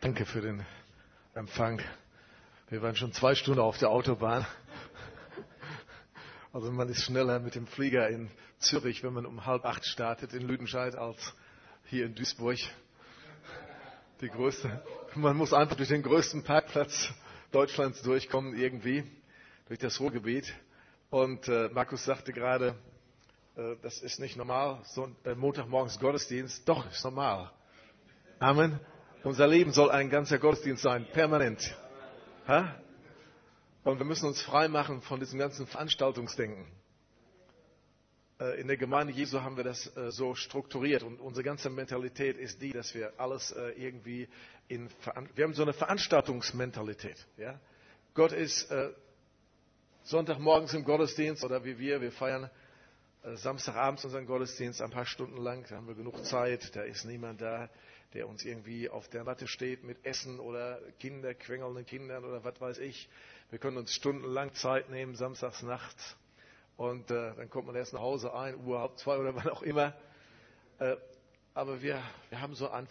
Danke für den Empfang. Wir waren schon 2 Stunden auf der Autobahn. Also man ist schneller mit dem Flieger in Zürich, wenn man um 7:30 startet in Lüdenscheid, als hier in Duisburg. Man muss einfach durch den größten Parkplatz Deutschlands durchkommen, irgendwie, durch das Ruhrgebiet. Und Markus sagte gerade, das ist nicht normal, so Montagmorgens Gottesdienst. Doch, ist normal. Amen. Unser Leben soll ein ganzer Gottesdienst sein, permanent. Ha? Und wir müssen uns frei machen von diesem ganzen Veranstaltungsdenken. In der Gemeinde Jesu haben wir das so strukturiert und unsere ganze Mentalität ist die, dass wir alles irgendwie wir haben so eine Veranstaltungsmentalität. Ja? Gott ist Sonntagmorgens im Gottesdienst oder wie wir feiern Samstagabends unseren Gottesdienst ein paar Stunden lang, da haben wir genug Zeit, da ist niemand da, der uns irgendwie auf der Matte steht mit Essen oder quengelnden Kindern oder was weiß ich. Wir können uns stundenlang Zeit nehmen, samstags nachts. Und dann kommt man erst nach Hause, 1 Uhr, 1:30 oder wann auch immer. Aber wir haben so eine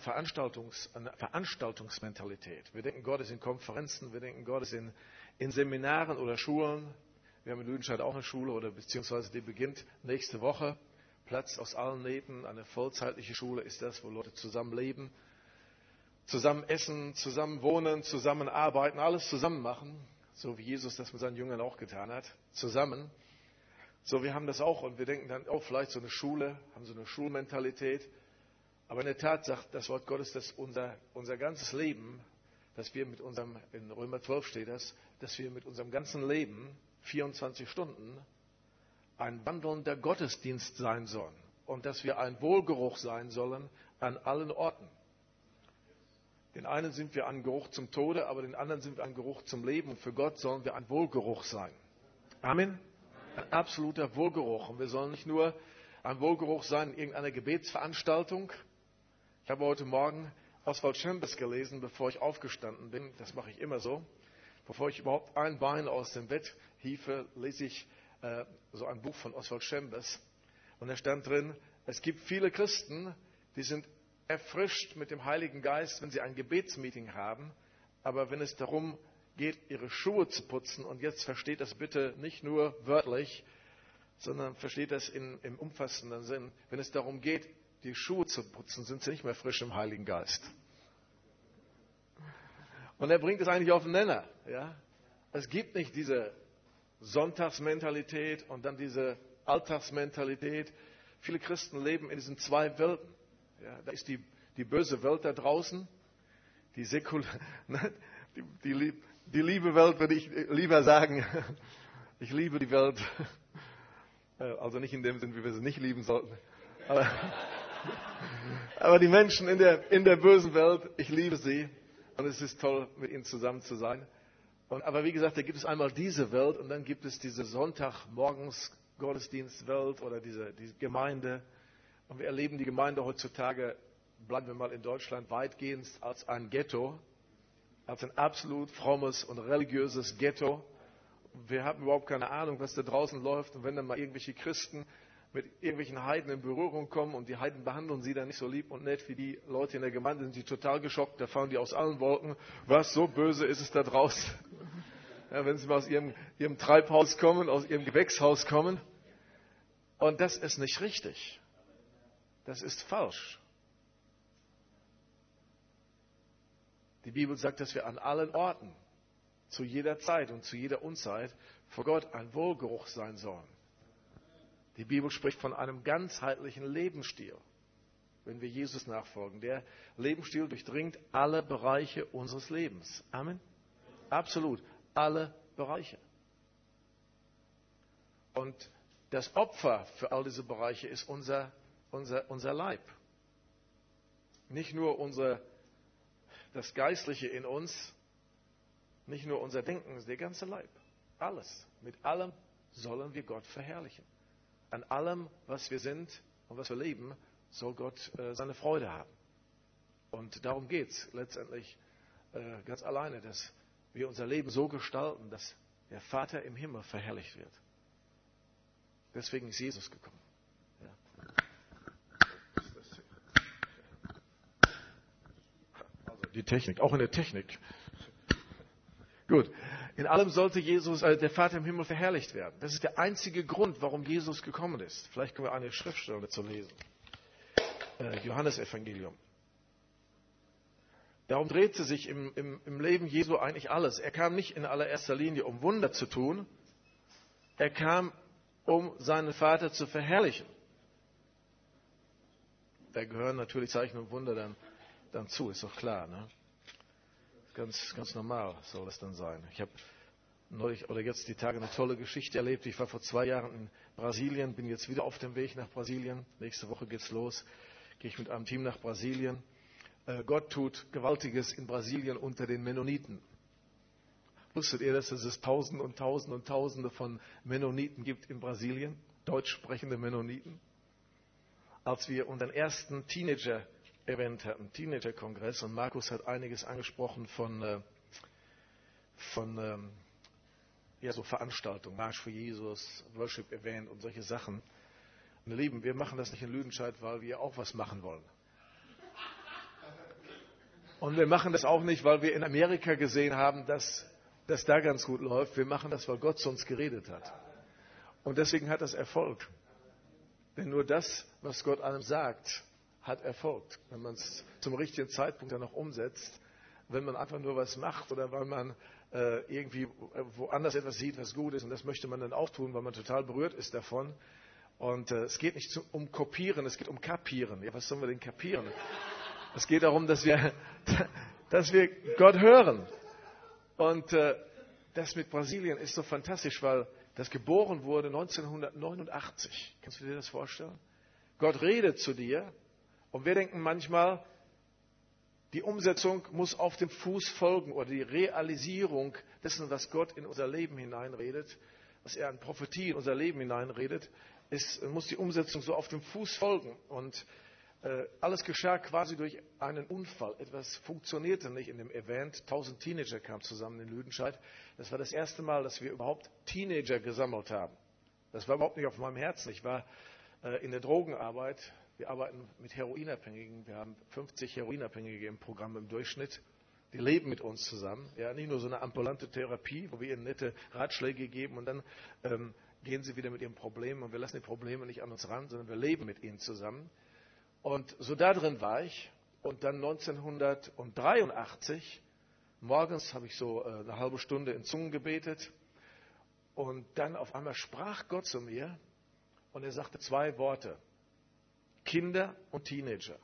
Veranstaltungsmentalität. Wir denken, Gott ist in Konferenzen, wir denken, Gott ist in Seminaren oder Schulen. Wir haben in Lüdenscheid auch eine Schule, oder beziehungsweise die beginnt nächste Woche. Platz aus allen Nähten, eine vollzeitliche Schule ist das, wo Leute zusammen leben, zusammen essen, zusammen wohnen, zusammen arbeiten, alles zusammen machen. So wie Jesus das mit seinen Jüngern auch getan hat. Zusammen. So, wir haben das auch und wir denken dann auch vielleicht so eine Schule, haben so eine Schulmentalität. Aber in der Tat sagt das Wort Gottes, dass unser ganzes Leben, dass wir mit unserem, in Römer 12 steht das, dass wir mit unserem ganzen Leben 24 Stunden ein wandelnder Gottesdienst sein sollen. Und dass wir ein Wohlgeruch sein sollen an allen Orten. Den einen sind wir ein Geruch zum Tode, aber den anderen sind wir ein Geruch zum Leben. Und für Gott sollen wir ein Wohlgeruch sein. Amen. Ein absoluter Wohlgeruch. Und wir sollen nicht nur ein Wohlgeruch sein in irgendeiner Gebetsveranstaltung. Ich habe heute Morgen Oswald Chambers gelesen, bevor ich aufgestanden bin. Das mache ich immer so. Bevor ich überhaupt ein Bein aus dem Bett hiefe, lese ich so ein Buch von Oswald Chambers. Und da stand drin, es gibt viele Christen, die sind erfrischt mit dem Heiligen Geist, wenn sie ein Gebetsmeeting haben. Aber wenn es darum geht, ihre Schuhe zu putzen, und jetzt versteht das bitte nicht nur wörtlich, sondern versteht das im umfassenden Sinn. Wenn es darum geht, die Schuhe zu putzen, sind sie nicht mehr frisch im Heiligen Geist. Und er bringt es eigentlich auf den Nenner. Ja? Es gibt nicht diese Sonntagsmentalität und dann diese Alltagsmentalität. Viele Christen leben in diesen 2 Welten. Ja, da ist die böse Welt da draußen, die liebe Welt, würde ich lieber sagen. Ich liebe die Welt. Also nicht in dem Sinn, wie wir sie nicht lieben sollten. Aber die Menschen in der bösen Welt, ich liebe sie. Und es ist toll, mit ihnen zusammen zu sein. Aber wie gesagt, da gibt es einmal diese Welt und dann gibt es diese Sonntagmorgens Gottesdienstwelt oder diese Gemeinde. Und wir erleben die Gemeinde heutzutage, bleiben wir mal in Deutschland, weitgehend als ein Ghetto, als ein absolut frommes und religiöses Ghetto. Wir haben überhaupt keine Ahnung, was da draußen läuft. Und wenn dann mal irgendwelche Christen mit irgendwelchen Heiden in Berührung kommen und die Heiden behandeln sie dann nicht so lieb und nett wie die Leute in der Gemeinde, sind sie total geschockt. Da fahren die aus allen Wolken. Was, so böse ist es da draußen? Ja, wenn sie mal aus ihrem Treibhaus kommen, aus ihrem Gewächshaus kommen. Und das ist nicht richtig. Das ist falsch. Die Bibel sagt, dass wir an allen Orten, zu jeder Zeit und zu jeder Unzeit vor Gott ein Wohlgeruch sein sollen. Die Bibel spricht von einem ganzheitlichen Lebensstil, wenn wir Jesus nachfolgen. Der Lebensstil durchdringt alle Bereiche unseres Lebens. Amen. Absolut. Alle Bereiche. Und das Opfer für all diese Bereiche ist unser Leib. Nicht nur das Geistliche in uns, nicht nur unser Denken, der ganze Leib. Alles. Mit allem sollen wir Gott verherrlichen. An allem, was wir sind und was wir leben, soll Gott seine Freude haben. Und darum geht es letztendlich ganz alleine, dass wir unser Leben so gestalten, dass der Vater im Himmel verherrlicht wird. Deswegen ist Jesus gekommen. Ja. Also die Technik, auch in der Technik. Gut. In allem sollte der Vater im Himmel verherrlicht werden. Das ist der einzige Grund, warum Jesus gekommen ist. Vielleicht können wir eine Schriftstelle dazu lesen. Johannesevangelium. Darum drehte sich im Leben Jesu eigentlich alles. Er kam nicht in allererster Linie, um Wunder zu tun. Er kam, um seinen Vater zu verherrlichen. Da gehören natürlich Zeichen und Wunder dann zu, ist doch klar. Ne? Ganz normal soll das dann sein. Ich habe neulich oder jetzt die Tage eine tolle Geschichte erlebt. Ich war vor 2 Jahren in Brasilien, bin jetzt wieder auf dem Weg nach Brasilien. Nächste Woche geht's los. Gehe ich mit einem Team nach Brasilien. Gott tut Gewaltiges in Brasilien unter den Mennoniten. Wusstet ihr, dass es Tausende und Tausende und Tausende von Mennoniten gibt in Brasilien? Deutsch sprechende Mennoniten. Als wir unseren ersten Teenager-Event hatten, Teenager-Kongress, und Markus hat einiges angesprochen von so Veranstaltungen, Marsch für Jesus, Worship-Event und solche Sachen. Meine Lieben, wir machen das nicht in Lüdenscheid, weil wir auch was machen wollen. Und wir machen das auch nicht, weil wir in Amerika gesehen haben, dass das da ganz gut läuft. Wir machen das, weil Gott zu uns geredet hat. Und deswegen hat das Erfolg. Denn nur das, was Gott einem sagt, hat Erfolg. Wenn man es zum richtigen Zeitpunkt dann auch umsetzt, wenn man einfach nur was macht oder weil man irgendwie woanders etwas sieht, was gut ist, und das möchte man dann auch tun, weil man total berührt ist davon. Und es geht nicht um Kopieren, es geht um Kapieren. Ja, was sollen wir denn kapieren? Es geht darum, dass wir Gott hören. Und das mit Brasilien ist so fantastisch, weil das geboren wurde 1989. Kannst du dir das vorstellen? Gott redet zu dir und wir denken manchmal, die Umsetzung muss auf dem Fuß folgen oder die Realisierung dessen, was Gott in unser Leben hineinredet, was er an Prophetie in unser Leben hineinredet, muss die Umsetzung so auf dem Fuß folgen. Und alles geschah quasi durch einen Unfall. Etwas funktionierte nicht in dem Event. 1000 Teenager kamen zusammen in Lüdenscheid. Das war das erste Mal, dass wir überhaupt Teenager gesammelt haben. Das war überhaupt nicht auf meinem Herzen. Ich war in der Drogenarbeit. Wir arbeiten mit Heroinabhängigen. Wir haben 50 Heroinabhängige im Programm im Durchschnitt. Die leben mit uns zusammen. Ja, nicht nur so eine ambulante Therapie, wo wir ihnen nette Ratschläge geben und dann gehen sie wieder mit ihren Problemen. Und wir lassen die Probleme nicht an uns ran, sondern wir leben mit ihnen zusammen. Und so da drin war ich. Und dann 1983, morgens habe ich so eine halbe Stunde in Zungen gebetet. Und dann auf einmal sprach Gott zu mir und er sagte 2 Worte. Kinder und Teenager.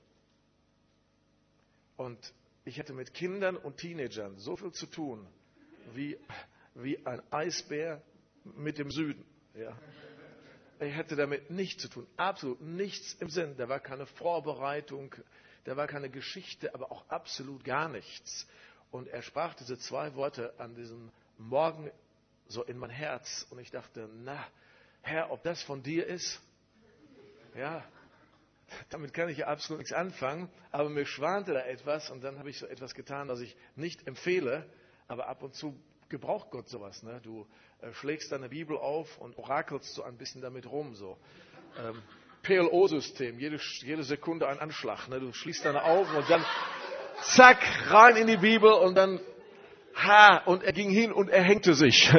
Und ich hatte mit Kindern und Teenagern so viel zu tun, wie ein Eisbär mit dem Süden. Ja. Ich hatte damit nichts zu tun, absolut nichts im Sinn. Da war keine Vorbereitung, da war keine Geschichte, aber auch absolut gar nichts. Und er sprach diese 2 Worte an diesem Morgen so in mein Herz. Und ich dachte, na, Herr, ob das von dir ist? Ja, damit kann ich ja absolut nichts anfangen. Aber mir schwante da etwas und dann habe ich so etwas getan, was ich nicht empfehle. Aber ab und zu gebraucht Gott sowas. Ne? Du schlägst deine Bibel auf und orakelst so ein bisschen damit rum. So. PLO-System, jede Sekunde ein Anschlag. Ne? Du schließt deine Augen und dann zack, rein in die Bibel und dann und er ging hin und er hängte sich.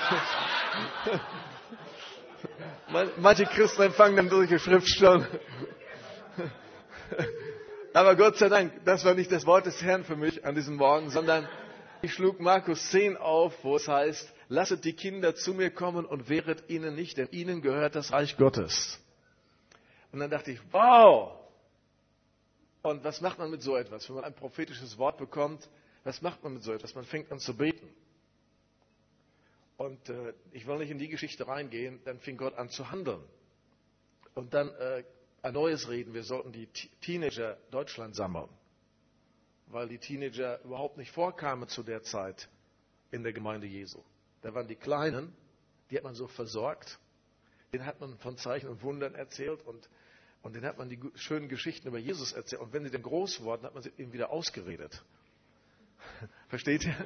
Manche Christen empfangen dann solche Schriftstellen. Aber Gott sei Dank, das war nicht das Wort des Herrn für mich an diesem Morgen, sondern ich schlug Markus 10 auf, wo es heißt, lasset die Kinder zu mir kommen und wehret ihnen nicht, denn ihnen gehört das Reich Gottes. Und dann dachte ich, wow! Und was macht man mit so etwas? Wenn man ein prophetisches Wort bekommt, was macht man mit so etwas? Man fängt an zu beten. Und ich will nicht in die Geschichte reingehen, dann fing Gott an zu handeln. Und dann ein neues Reden, wir sollten die Teenager Deutschland sammeln. Weil die Teenager überhaupt nicht vorkamen zu der Zeit in der Gemeinde Jesu. Da waren die Kleinen, die hat man so versorgt, denen hat man von Zeichen und Wundern erzählt und denen hat man die schönen Geschichten über Jesus erzählt. Und wenn sie dann groß wurden, hat man sie ihnen wieder ausgeredet. Versteht ihr?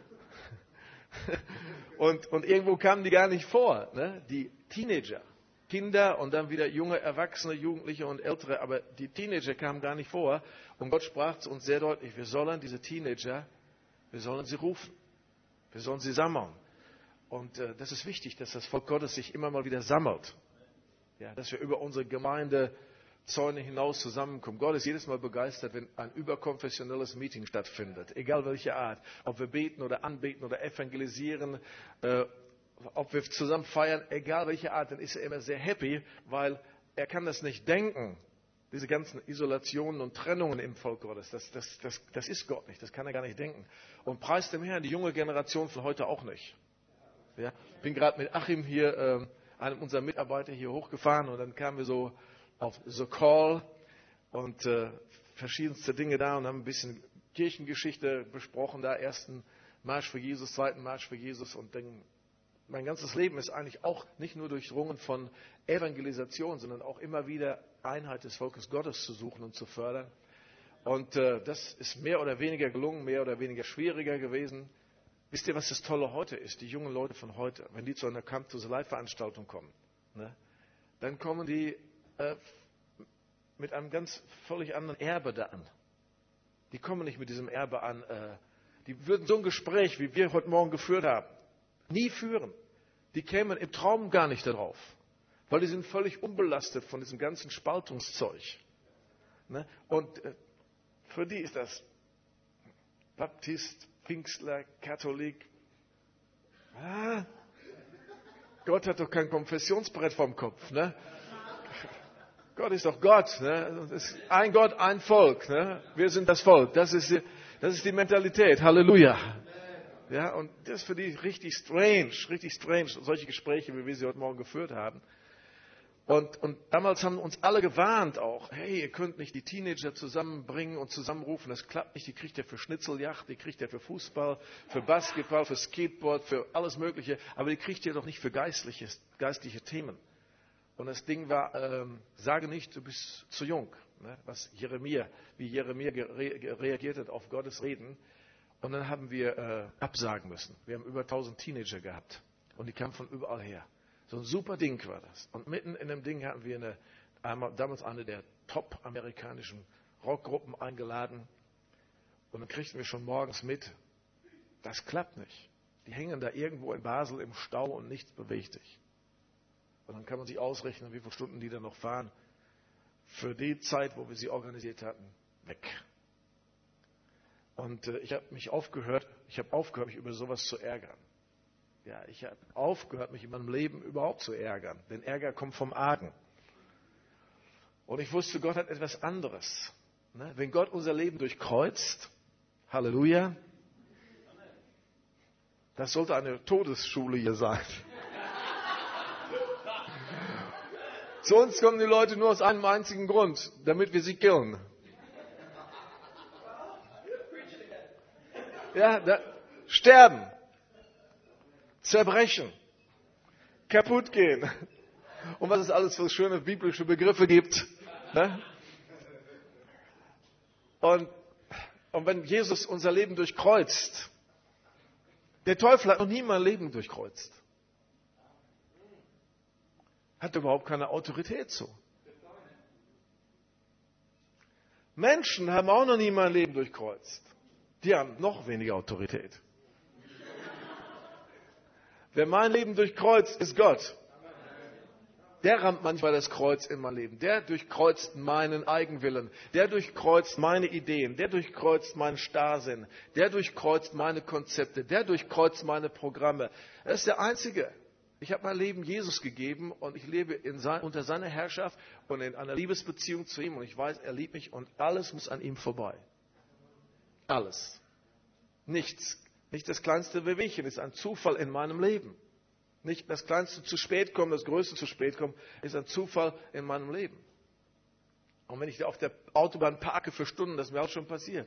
Und irgendwo kamen die gar nicht vor, ne? Die Teenager, Kinder und dann wieder junge Erwachsene, Jugendliche und Ältere, aber die Teenager kamen gar nicht vor. Und Gott sprach zu uns sehr deutlich, wir sollen diese Teenager, wir sollen sie rufen, wir sollen sie sammeln. Und das ist wichtig, dass das Volk Gottes sich immer mal wieder sammelt. Ja, dass wir über unsere Gemeindezäune hinaus zusammenkommen. Gott ist jedes Mal begeistert, wenn ein überkonfessionelles Meeting stattfindet, egal welche Art. Ob wir beten oder anbeten oder evangelisieren, ob wir zusammen feiern, egal welche Art, dann ist er immer sehr happy, weil er kann das nicht denken. Diese ganzen Isolationen und Trennungen im Volk Gottes, das ist Gott nicht, das kann er gar nicht denken. Und preis dem Herrn, die junge Generation von heute auch nicht. Ja, ich bin gerade mit Achim hier, einem unserer Mitarbeiter, hier hochgefahren und dann kamen wir so auf The Call und verschiedenste Dinge da und haben ein bisschen Kirchengeschichte besprochen, da ersten Marsch für Jesus, zweiten Marsch für Jesus und dann mein ganzes Leben ist eigentlich auch nicht nur durchdrungen von Evangelisation, sondern auch immer wieder Einheit des Volkes Gottes zu suchen und zu fördern. Und das ist mehr oder weniger gelungen, mehr oder weniger schwieriger gewesen. Wisst ihr, was das Tolle heute ist? Die jungen Leute von heute, wenn die zu einer Come to the Life Veranstaltung kommen, ne, dann kommen die mit einem ganz völlig anderen Erbe da an. Die kommen nicht mit diesem Erbe an. Die würden so ein Gespräch, wie wir heute Morgen geführt haben, nie führen. Die kämen im Traum gar nicht darauf, weil die sind völlig unbelastet von diesem ganzen Spaltungszeug. Ne? Und für die ist das Baptist, Pfingstler, Katholik. Gott hat doch kein Konfessionsbrett vom Kopf. Ne? Gott ist doch Gott. Ne? Es ist ein Gott, ein Volk. Ne? Wir sind das Volk. Das ist die Mentalität. Halleluja. Ja, und das ist für die richtig strange, solche Gespräche, wie wir sie heute Morgen geführt haben. Und damals haben uns alle gewarnt auch, hey, ihr könnt nicht die Teenager zusammenbringen und zusammenrufen, das klappt nicht, die kriegt ihr für Schnitzeljagd, die kriegt ihr für Fußball, für Basketball, für Skateboard, für alles Mögliche, aber die kriegt ihr doch nicht für geistliche Themen. Und das Ding war, sage nicht, du bist zu jung, ne? Wie Jeremia reagiert hat auf Gottes Reden. Und dann haben wir absagen müssen. Wir haben über 1000 Teenager gehabt. Und die kamen von überall her. So ein super Ding war das. Und mitten in dem Ding hatten wir damals eine der top-amerikanischen Rockgruppen eingeladen. Und dann kriegten wir schon morgens mit, das klappt nicht. Die hängen da irgendwo in Basel im Stau und nichts bewegt sich. Und dann kann man sich ausrechnen, wie viele Stunden die da noch fahren. Für die Zeit, wo wir sie organisiert hatten, weg. Und ich habe aufgehört, mich über sowas zu ärgern. Ja, ich habe aufgehört, mich in meinem Leben überhaupt zu ärgern. Denn Ärger kommt vom Argen. Und ich wusste, Gott hat etwas anderes. Ne? Wenn Gott unser Leben durchkreuzt, Halleluja, das sollte eine Todesschule hier sein. Zu uns kommen die Leute nur aus einem einzigen Grund, damit wir sie killen. Ja, sterben, zerbrechen, kaputt gehen. Und was es alles für schöne biblische Begriffe gibt. Ne? Und wenn Jesus unser Leben durchkreuzt, der Teufel hat noch nie mein Leben durchkreuzt. Hat überhaupt keine Autorität zu. Menschen haben auch noch nie mein Leben durchkreuzt. Die haben noch weniger Autorität. Wer mein Leben durchkreuzt, ist Gott. Der rammt manchmal das Kreuz in mein Leben. Der durchkreuzt meinen Eigenwillen. Der durchkreuzt meine Ideen. Der durchkreuzt meinen Starrsinn. Der durchkreuzt meine Konzepte. Der durchkreuzt meine Programme. Er ist der Einzige. Ich habe mein Leben Jesus gegeben und ich lebe unter seiner Herrschaft und in einer Liebesbeziehung zu ihm. Und ich weiß, er liebt mich und alles muss an ihm vorbei. Alles. Nichts. Nicht das kleinste Wehwehchen ist ein Zufall in meinem Leben. Nicht das kleinste zu spät kommen, das größte zu spät kommen, ist ein Zufall in meinem Leben. Und wenn ich da auf der Autobahn parke für Stunden, das ist mir auch schon passiert,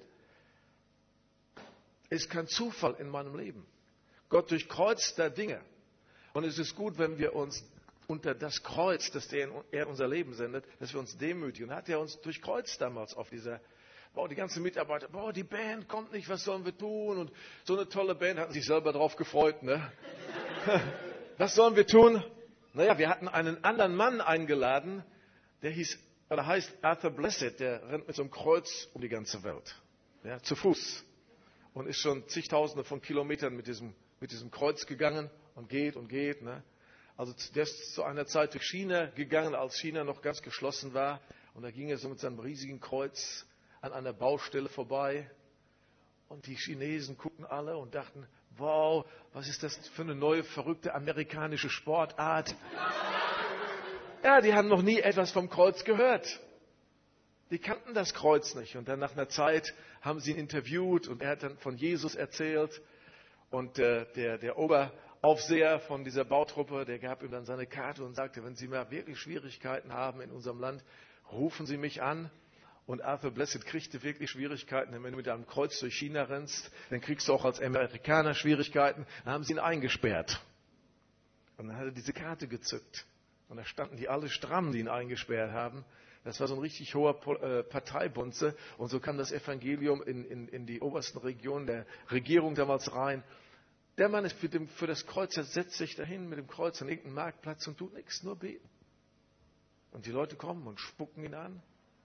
ist kein Zufall in meinem Leben. Gott durchkreuzt da Dinge. Und es ist gut, wenn wir uns unter das Kreuz, das er in unser Leben sendet, dass wir uns demütigen. Und hat er uns durchkreuzt damals auf dieser, die ganzen Mitarbeiter, die Band kommt nicht, was sollen wir tun? Und so eine tolle Band, hatten sich selber drauf gefreut, ne? Was sollen wir tun? Naja, wir hatten einen anderen Mann eingeladen, der heißt Arthur Blessitt, der rennt mit so einem Kreuz um die ganze Welt. Ja, zu Fuß. Und ist schon zigtausende von Kilometern mit diesem Kreuz gegangen und geht. Ne? Also der ist zu einer Zeit durch China gegangen, als China noch ganz geschlossen war. Und da ging er so mit seinem riesigen Kreuz an einer Baustelle vorbei. Und die Chinesen guckten alle und dachten, wow, was ist das für eine neue, verrückte amerikanische Sportart? Ja, die haben noch nie etwas vom Kreuz gehört. Die kannten das Kreuz nicht. Und dann nach einer Zeit haben sie ihn interviewt und er hat dann von Jesus erzählt. Und der Oberaufseher von dieser Bautruppe, der gab ihm dann seine Karte und sagte, wenn Sie mal wirklich Schwierigkeiten haben in unserem Land, rufen Sie mich an. Und Arthur Blessitt kriegte wirklich Schwierigkeiten. Wenn du mit einem Kreuz durch China rennst, dann kriegst du auch als Amerikaner Schwierigkeiten. Dann haben sie ihn eingesperrt. Und dann hat er diese Karte gezückt. Und da standen die alle stramm, die ihn eingesperrt haben. Das war so ein richtig hoher Parteibonze. Und so kam das Evangelium in die obersten Regionen der Regierung damals rein. Der Mann ist für das Kreuz, er setzt sich dahin mit dem Kreuz an irgendeinen Marktplatz und tut nichts, nur beten. Und die Leute kommen und spucken ihn an.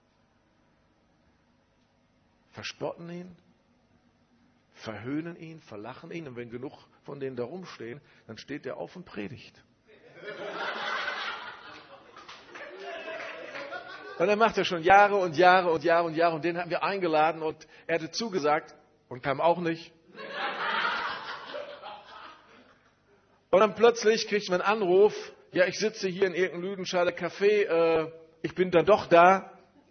Verspotten ihn, verhöhnen ihn, verlachen ihn. Und wenn genug von denen da rumstehen, dann steht er auf und predigt. Und dann macht er schon Jahre und Jahre und Jahre und Jahre. Und den haben wir eingeladen und er hatte zugesagt und kam auch nicht. Und dann plötzlich kriegt man einen Anruf, ja, ich sitze hier in irgendeinem Lüdenscheider Café, ich bin dann doch da.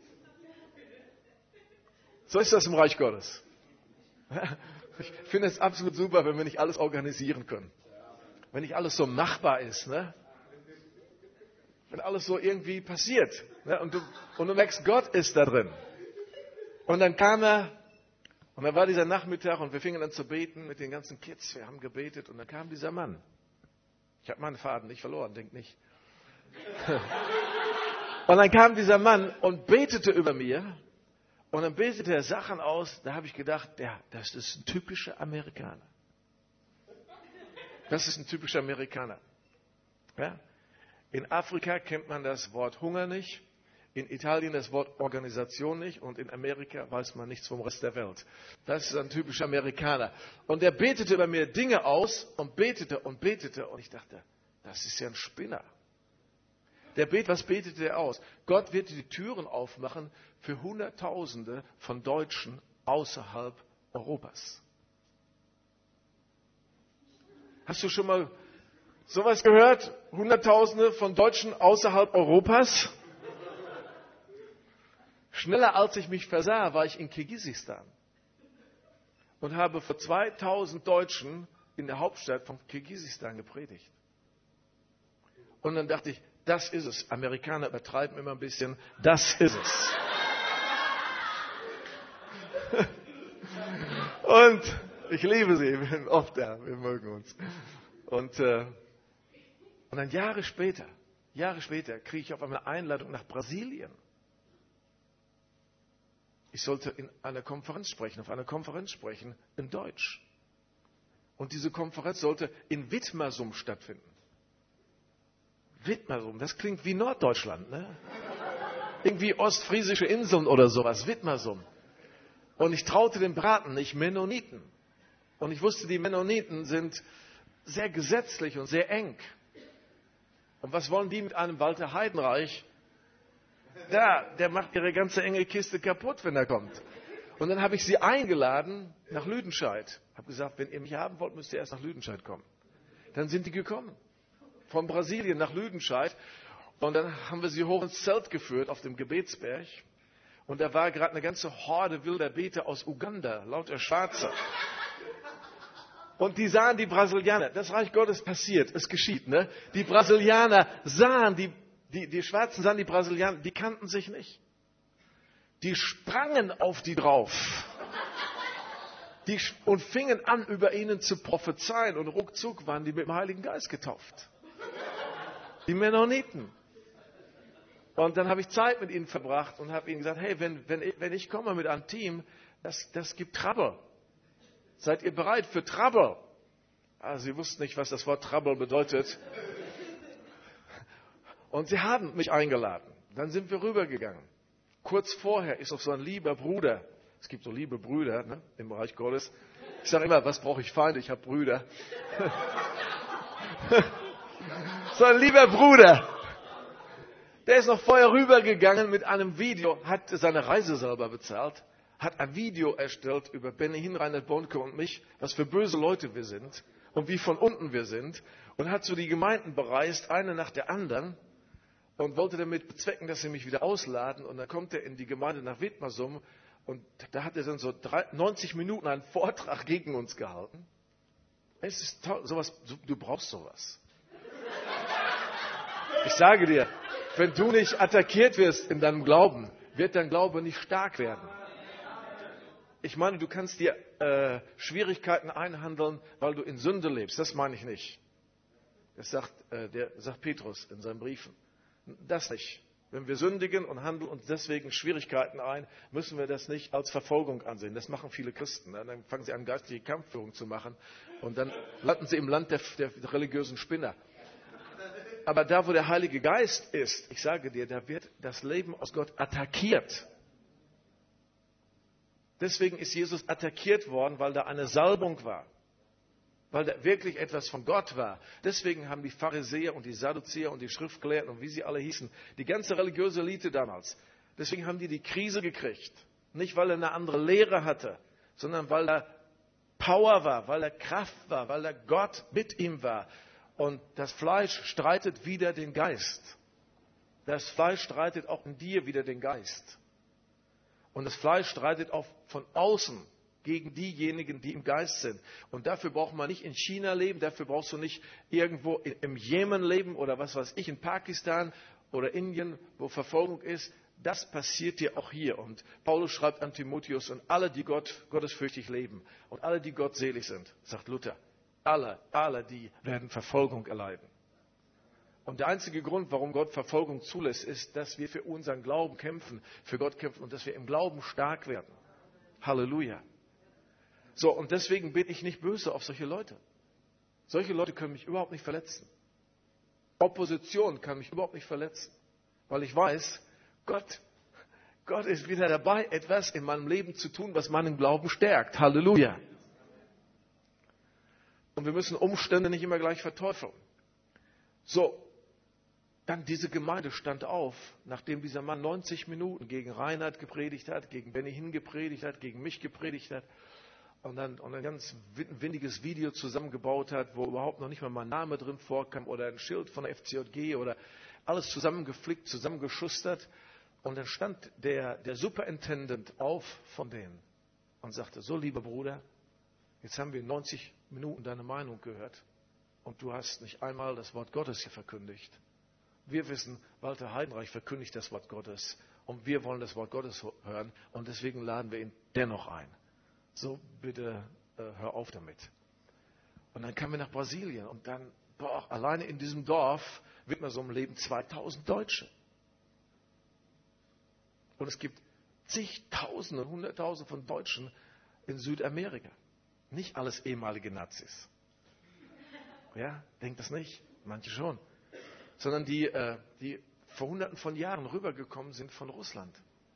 So ist das im Reich Gottes. Ich finde es absolut super, wenn wir nicht alles organisieren können. Wenn nicht alles so machbar ist. Ne? Wenn alles so irgendwie passiert. Ne? Und du merkst, Gott ist da drin. Und dann kam er, und dann war dieser Nachmittag, und wir fingen an zu beten mit den ganzen Kids. Wir haben gebetet, und dann kam dieser Mann. Ich habe meinen Faden nicht verloren, denk nicht. Und dann kam dieser Mann und betete über mir. Und dann betete er Sachen aus, da habe ich gedacht, ja, das ist ein typischer Amerikaner. Das ist ein typischer Amerikaner. Ja? In Afrika kennt man das Wort Hunger nicht, in Italien das Wort Organisation nicht und in Amerika weiß man nichts vom Rest der Welt. Das ist ein typischer Amerikaner. Und er betete über mir Dinge aus und betete und ich dachte, das ist ja ein Spinner. Was betete er aus? Gott wird die Türen aufmachen für Hunderttausende von Deutschen außerhalb Europas. Hast du schon mal sowas gehört? Hunderttausende von Deutschen außerhalb Europas? Schneller als ich mich versah, war ich in Kirgisistan und habe vor 2000 Deutschen in der Hauptstadt von Kirgisistan gepredigt. Und dann dachte ich, das ist es. Amerikaner übertreiben immer ein bisschen. Das ist es. Und ich liebe sie. Wir sind oft da. Wir mögen uns. Und dann Jahre später kriege ich auf einmal eine Einladung nach Brasilien. Ich sollte in einer Konferenz sprechen, auf einer Konferenz sprechen in Deutsch. Und diese Konferenz sollte in Witmersum stattfinden. Witmersum, das klingt wie Norddeutschland, ne? Irgendwie ostfriesische Inseln oder sowas, Witmersum. Und ich traute dem Braten nicht, Mennoniten. Und ich wusste, die Mennoniten sind sehr gesetzlich und sehr eng. Und was wollen die mit einem Walter Heidenreich? Der macht ihre ganze enge Kiste kaputt, wenn er kommt. Und dann habe ich sie eingeladen nach Lüdenscheid. Habe gesagt, wenn ihr mich haben wollt, müsst ihr erst nach Lüdenscheid kommen. Dann sind die gekommen. Von Brasilien nach Lüdenscheid. Und dann haben wir sie hoch ins Zelt geführt auf dem Gebetsberg. Und da war gerade eine ganze Horde wilder Beter aus Uganda, lauter Schwarze. Und die sahen die Brasilianer. Das Reich Gottes passiert, es geschieht. Ne? Die Brasilianer sahen, die Schwarzen sahen die Brasilianer, die kannten sich nicht. Die sprangen auf die drauf. Und fingen an, über ihnen zu prophezeien. Und ruckzuck waren die mit dem Heiligen Geist getauft. Die Mennoniten. Und dann habe ich Zeit mit ihnen verbracht und habe ihnen gesagt, hey, wenn ich komme mit einem Team, das gibt Trouble. Seid ihr bereit für Trouble? Also sie wussten nicht, was das Wort Trouble bedeutet. Und sie haben mich eingeladen. Dann sind wir rübergegangen. Kurz vorher ist noch so ein lieber Bruder. Es gibt so liebe Brüder, ne, im Reich Gottes. Ich sage immer, was brauche ich Feinde? Ich habe Brüder. So ein lieber Bruder. Der ist noch vorher rübergegangen mit einem Video, hat seine Reise selber bezahlt, hat ein Video erstellt über Benny Hinn, Reinhard Bonke und mich, was für böse Leute wir sind und wie von unten wir sind, und hat so die Gemeinden bereist, eine nach der anderen, und wollte damit bezwecken, dass sie mich wieder ausladen. Und dann kommt er in die Gemeinde nach Wittmersum und da hat er dann so 90 Minuten einen Vortrag gegen uns gehalten. Es ist toll, sowas, du brauchst sowas. Ich sage dir, wenn du nicht attackiert wirst in deinem Glauben, wird dein Glaube nicht stark werden. Ich meine, du kannst dir Schwierigkeiten einhandeln, weil du in Sünde lebst. Das meine ich nicht. Das sagt Petrus in seinen Briefen. Das nicht. Wenn wir sündigen und handeln uns deswegen Schwierigkeiten ein, müssen wir das nicht als Verfolgung ansehen. Das machen viele Christen. Dann fangen sie an, geistliche Kampfführung zu machen und dann landen sie im Land der religiösen Spinner. Aber da, wo der Heilige Geist ist, ich sage dir, da wird das Leben aus Gott attackiert. Deswegen ist Jesus attackiert worden, weil da eine Salbung war. Weil da wirklich etwas von Gott war. Deswegen haben die Pharisäer und die Sadduzäer und die Schriftgelehrten und wie sie alle hießen, die ganze religiöse Elite damals, deswegen haben die Krise gekriegt. Nicht, weil er eine andere Lehre hatte, sondern weil da Power war, weil da Kraft war, weil da Gott mit ihm war. Und das Fleisch streitet wider den Geist. Das Fleisch streitet auch in dir wider den Geist. Und das Fleisch streitet auch von außen gegen diejenigen, die im Geist sind. Und dafür braucht man nicht in China leben, dafür brauchst du nicht irgendwo im Jemen leben oder was weiß ich, in Pakistan oder Indien, wo Verfolgung ist. Das passiert dir auch hier. Und Paulus schreibt an Timotheus, und alle, die gottesfürchtig leben und alle, die gottselig sind, sagt Luther, alle, die werden Verfolgung erleiden. Und der einzige Grund, warum Gott Verfolgung zulässt, ist, dass wir für unseren Glauben kämpfen, für Gott kämpfen und dass wir im Glauben stark werden. Halleluja. So, und deswegen bin ich nicht böse auf solche Leute. Solche Leute können mich überhaupt nicht verletzen. Opposition kann mich überhaupt nicht verletzen, weil ich weiß, Gott ist wieder dabei, etwas in meinem Leben zu tun, was meinen Glauben stärkt. Halleluja. Und wir müssen Umstände nicht immer gleich verteufeln. So, dann diese Gemeinde stand auf, nachdem dieser Mann 90 Minuten gegen Reinhard gepredigt hat, gegen Benny Hinn gepredigt hat, gegen mich gepredigt hat und dann ein ganz windiges Video zusammengebaut hat, wo überhaupt noch nicht mal mein Name drin vorkam oder ein Schild von der FCJG oder alles zusammengeflickt, zusammengeschustert. Und dann stand der Superintendent auf von denen und sagte, so lieber Bruder, jetzt haben wir 90 Minuten deine Meinung gehört und du hast nicht einmal das Wort Gottes hier verkündigt. Wir wissen, Walter Heidenreich verkündigt das Wort Gottes und wir wollen das Wort Gottes hören und deswegen laden wir ihn dennoch ein. So, bitte hör auf damit. Und dann kamen wir nach Brasilien und dann, alleine in diesem Dorf Wittmersum leben 2000 Deutsche. Und es gibt zigtausende, hunderttausende von Deutschen in Südamerika. Nicht alles ehemalige Nazis. Ja, denkt das nicht? Manche schon. Sondern die vor Hunderten von Jahren rübergekommen sind von Russland.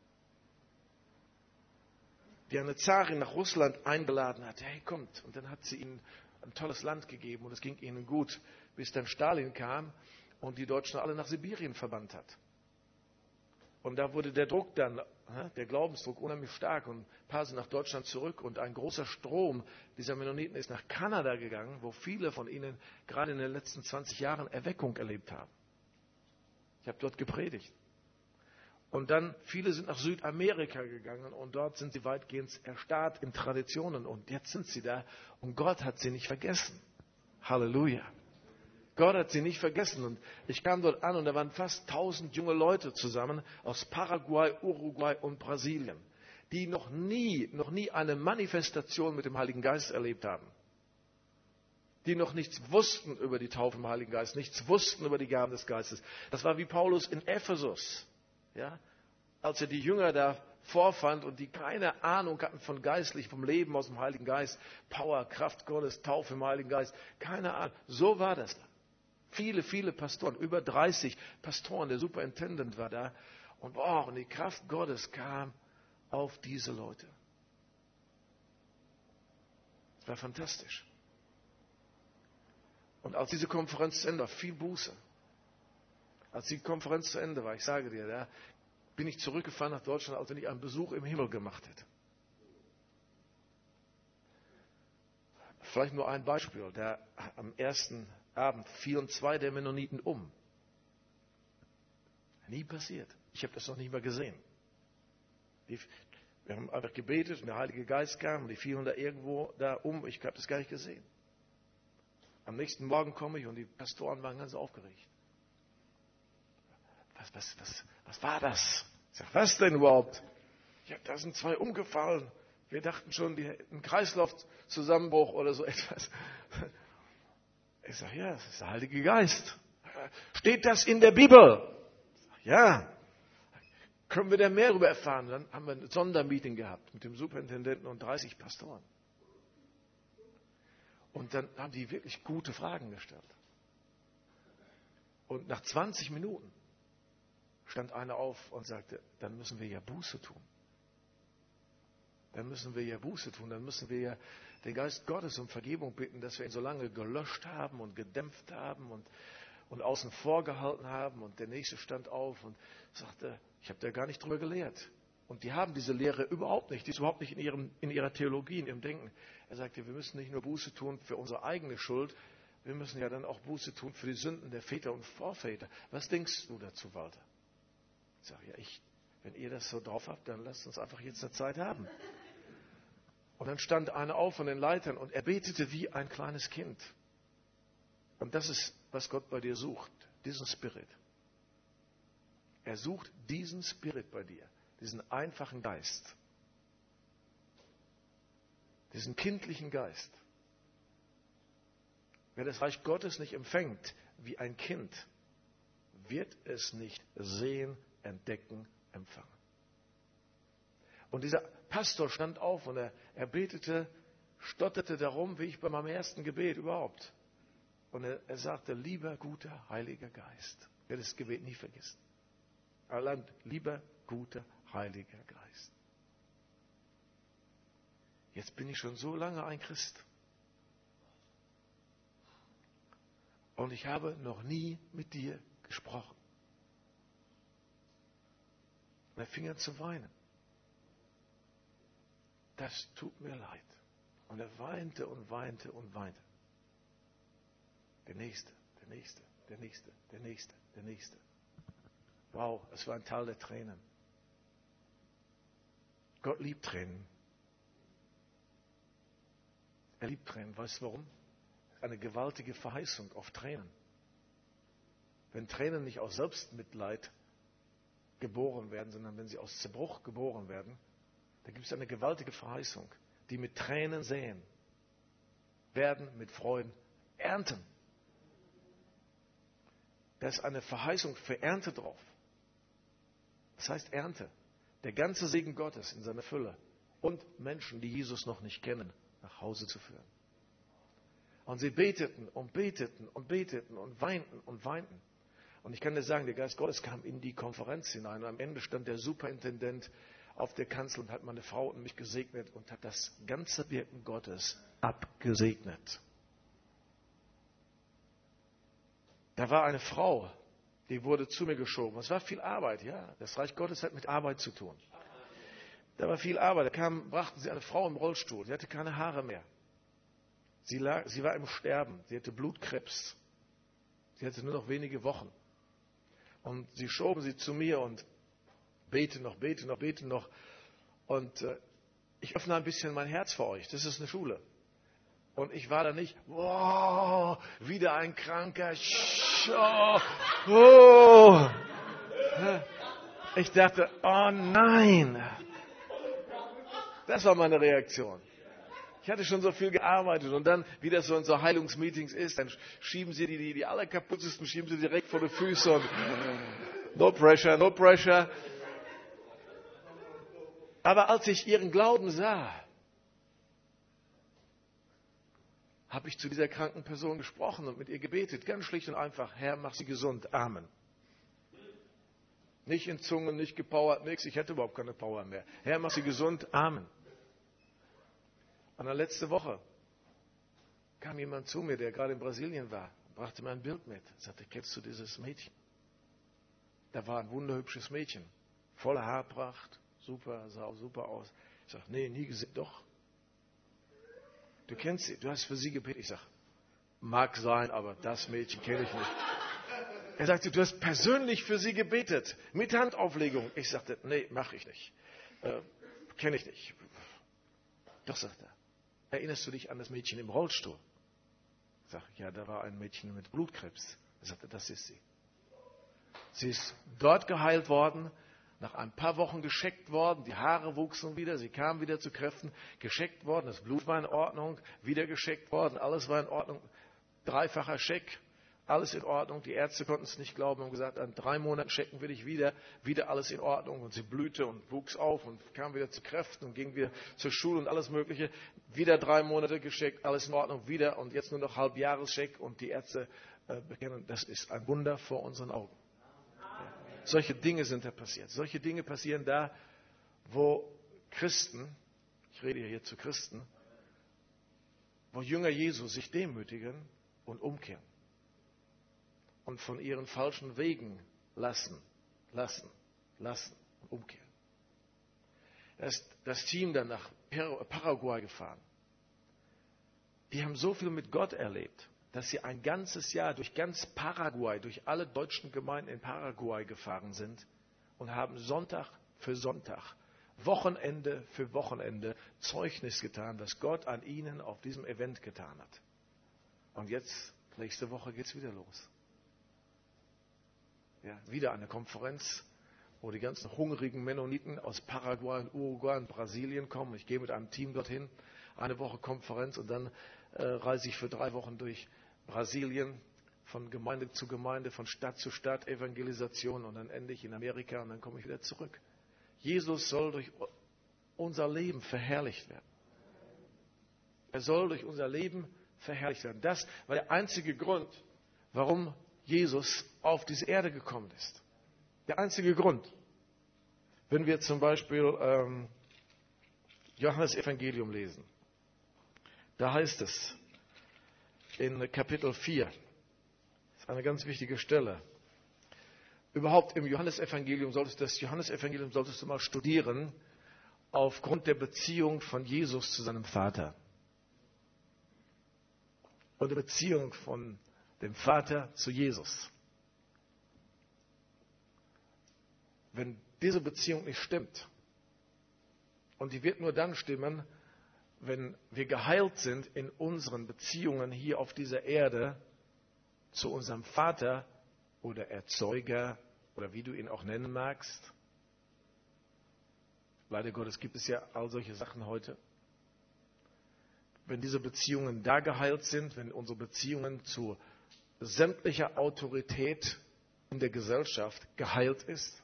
Die eine Zarin nach Russland eingeladen hat. Hey, kommt. Und dann hat sie ihnen ein tolles Land gegeben und es ging ihnen gut, bis dann Stalin kam und die Deutschen alle nach Sibirien verbannt hat. Und da wurde der Druck dann, der Glaubensdruck unheimlich stark und ein paar sind nach Deutschland zurück und ein großer Strom dieser Mennoniten ist nach Kanada gegangen, wo viele von ihnen gerade in den letzten 20 Jahren Erweckung erlebt haben. Ich habe dort gepredigt. Und dann, viele sind nach Südamerika gegangen und dort sind sie weitgehend erstarrt in Traditionen und jetzt sind sie da und Gott hat sie nicht vergessen. Halleluja. Gott hat sie nicht vergessen und ich kam dort an und da waren fast 1000 junge Leute zusammen aus Paraguay, Uruguay und Brasilien, die noch nie eine Manifestation mit dem Heiligen Geist erlebt haben. Die noch nichts wussten über die Taufe im Heiligen Geist, nichts wussten über die Gaben des Geistes. Das war wie Paulus in Ephesus. Ja, als er die Jünger da vorfand und die keine Ahnung hatten von geistlich, vom Leben aus dem Heiligen Geist, Power, Kraft Gottes, Taufe im Heiligen Geist, keine Ahnung. So war das da. Viele, viele Pastoren, über 30 Pastoren, der Superintendent war da. Und die Kraft Gottes kam auf diese Leute. Das war fantastisch. Und als diese Konferenz zu Ende war, viel Buße. Als die Konferenz zu Ende war, ich sage dir, da bin ich zurückgefahren nach Deutschland, als wenn ich einen Besuch im Himmel gemacht hätte. Vielleicht nur ein Beispiel. Am ersten Abend fielen 2 der Mennoniten um. Nie passiert. Ich habe das noch nicht mal gesehen. Wir haben einfach gebetet und der Heilige Geist kam und die fielen da irgendwo da um. Ich habe das gar nicht gesehen. Am nächsten Morgen komme ich und die Pastoren waren ganz aufgeregt. Was war das? Ich sage, was denn überhaupt? Ja, da sind 2 umgefallen. Wir dachten schon, die hätten einen Kreislaufzusammenbruch oder so etwas. Ich sage, ja, das ist der Heilige Geist. Steht das in der Bibel? Ich sage, ja. Können wir da mehr darüber erfahren? Dann haben wir ein Sondermeeting gehabt mit dem Superintendenten und 30 Pastoren. Und dann haben die wirklich gute Fragen gestellt. Und nach 20 Minuten stand einer auf und sagte, dann müssen wir ja Buße tun. Dann müssen wir ja Buße tun. Dann müssen wir ja den Geist Gottes um Vergebung bitten, dass wir ihn so lange gelöscht haben und gedämpft haben und außen vor gehalten haben. Und der Nächste stand auf und sagte, ich habe da gar nicht drüber gelehrt. Und die haben diese Lehre überhaupt nicht. Die ist überhaupt nicht in ihrer Theologie, in ihrem Denken. Er sagte, wir müssen nicht nur Buße tun für unsere eigene Schuld, wir müssen ja dann auch Buße tun für die Sünden der Väter und Vorväter. Was denkst du dazu, Walter? Ich sage, ja, wenn ihr das so drauf habt, dann lasst uns einfach jetzt eine Zeit haben. Und dann stand einer auf von den Leitern und er betete wie ein kleines Kind. Und das ist, was Gott bei dir sucht, diesen Spirit. Er sucht diesen Spirit bei dir, diesen einfachen Geist, diesen kindlichen Geist. Wer das Reich Gottes nicht empfängt wie ein Kind, wird es nicht sehen, entdecken, empfangen. Und dieser Pastor stand auf und er betete, stotterte darum, wie ich bei meinem ersten Gebet überhaupt. Und er sagte, lieber guter Heiliger Geist. Ich werde das Gebet nie vergessen. Allein, lieber guter Heiliger Geist. Jetzt bin ich schon so lange ein Christ. Und ich habe noch nie mit dir gesprochen. Und er fing an zu weinen. Das tut mir leid. Und er weinte und weinte und weinte. Der Nächste, der Nächste, der Nächste, der Nächste, der Nächste. Wow, es war ein Tal der Tränen. Gott liebt Tränen. Er liebt Tränen. Weißt du warum? Eine gewaltige Verheißung auf Tränen. Wenn Tränen nicht aus Selbstmitleid geboren werden, sondern wenn sie aus Zerbruch geboren werden, da gibt es eine gewaltige Verheißung. Die mit Tränen säen, werden mit Freuden ernten. Da ist eine Verheißung für Ernte drauf. Das heißt Ernte. Der ganze Segen Gottes in seiner Fülle. Und Menschen, die Jesus noch nicht kennen, nach Hause zu führen. Und sie beteten und beteten und beteten und weinten und weinten. Und ich kann dir sagen, der Geist Gottes kam in die Konferenz hinein. Und am Ende stand der Superintendent auf der Kanzel und hat meine Frau und mich gesegnet und hat das ganze Wirken Gottes abgesegnet. Da war eine Frau, die wurde zu mir geschoben. Es war viel Arbeit, ja. Das Reich Gottes hat mit Arbeit zu tun. Da war viel Arbeit. Da brachten sie eine Frau im Rollstuhl. Sie hatte keine Haare mehr. Sie war im Sterben. Sie hatte Blutkrebs. Sie hatte nur noch wenige Wochen. Und sie schoben sie zu mir und bete noch. Und ich öffne ein bisschen mein Herz für euch. Das ist eine Schule. Und ich war da nicht, wow, wieder ein Kranker. Oh. Ich dachte, oh nein. Das war meine Reaktion. Ich hatte schon so viel gearbeitet und dann, wie das so in so Heilungsmeetings ist, dann schieben sie die allerkaputtesten, schieben sie direkt vor die Füße und no pressure, no pressure. Aber als ich ihren Glauben sah, habe ich zu dieser kranken Person gesprochen und mit ihr gebetet. Ganz schlicht und einfach, Herr, mach sie gesund. Amen. Nicht in Zungen, nicht gepowert, nichts. Ich hätte überhaupt keine Power mehr. Herr, mach sie gesund. Amen. Und dann letzte Woche kam jemand zu mir, der gerade in Brasilien war, brachte mir ein Bild mit. Sagte, kennst du dieses Mädchen? Da war ein wunderhübsches Mädchen. Voller Haarpracht. Super, sah auch super aus. Ich sage, nee, nie gesehen. Doch. Du kennst sie, du hast für sie gebetet. Ich sage, mag sein, aber das Mädchen kenne ich nicht. Er sagte, du hast persönlich für sie gebetet, mit Handauflegung. Ich sagte, nee, mache ich nicht. Kenne ich nicht. Doch, sagt er, erinnerst du dich an das Mädchen im Rollstuhl? Ich sage, ja, da war ein Mädchen mit Blutkrebs. Er sagte, das ist sie. Sie ist dort geheilt worden, nach ein paar Wochen gescheckt worden, die Haare wuchsen wieder, sie kam wieder zu Kräften, gescheckt worden, das Blut war in Ordnung, wieder gescheckt worden, alles war in Ordnung, dreifacher Check, alles in Ordnung. Die Ärzte konnten es nicht glauben und haben gesagt, an 3 Monaten checken wir dich wieder alles in Ordnung. Und sie blühte und wuchs auf und kam wieder zu Kräften und ging wieder zur Schule und alles Mögliche. Wieder 3 Monate gescheckt, alles in Ordnung, wieder und jetzt nur noch Halbjahrescheck und die Ärzte bekennen, das ist ein Wunder vor unseren Augen. Solche Dinge sind da passiert. Solche Dinge passieren da, wo Christen, ich rede hier zu Christen, wo Jünger Jesu sich demütigen und umkehren und von ihren falschen Wegen lassen und umkehren. Da ist das Team dann nach Paraguay gefahren. Die haben so viel mit Gott erlebt, dass sie ein ganzes Jahr durch ganz Paraguay, durch alle deutschen Gemeinden in Paraguay gefahren sind und haben Sonntag für Sonntag, Wochenende für Wochenende Zeugnis getan, was Gott an ihnen auf diesem Event getan hat. Und jetzt, nächste Woche geht es wieder los. Ja, wieder eine Konferenz, wo die ganzen hungrigen Mennoniten aus Paraguay und Uruguay und Brasilien kommen. Ich gehe mit einem Team dorthin, eine Woche Konferenz und dann reise ich für 3 Wochen durch Brasilien, von Gemeinde zu Gemeinde, von Stadt zu Stadt, Evangelisation und dann ende ich in Amerika und dann komme ich wieder zurück. Jesus soll durch unser Leben verherrlicht werden. Er soll durch unser Leben verherrlicht werden. Das war der einzige Grund, warum Jesus auf diese Erde gekommen ist. Der einzige Grund. Wenn wir zum Beispiel Johannes Evangelium lesen, da heißt es in Kapitel 4, das ist eine ganz wichtige Stelle. Überhaupt im Johannesevangelium solltest du mal studieren, aufgrund der Beziehung von Jesus zu seinem Vater. Und der Beziehung von dem Vater zu Jesus. Wenn diese Beziehung nicht stimmt, und die wird nur dann stimmen, wenn wir geheilt sind in unseren Beziehungen hier auf dieser Erde zu unserem Vater oder Erzeuger oder wie du ihn auch nennen magst. Leider Gottes gibt es ja all solche Sachen heute. Wenn diese Beziehungen da geheilt sind, wenn unsere Beziehungen zu sämtlicher Autorität in der Gesellschaft geheilt ist,